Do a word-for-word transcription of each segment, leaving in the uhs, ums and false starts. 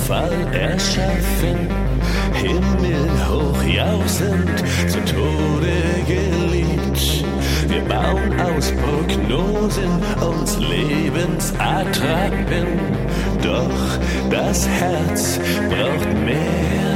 Zufall erschaffen, himmelhoch jausend, zu Tode geliebt. Wir bauen aus Prognosen uns Lebensattrappen, doch das Herz braucht mehr.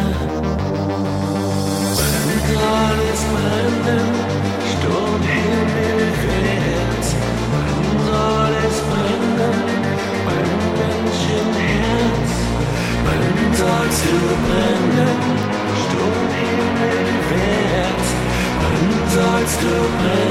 Brennt alles brennen, Sturmhimmel wehrt, brennt alles brennen, brennt Menschenherz, brennt sollst du brennen, Sturmhimmel wehrt, brennt sollst du brennen.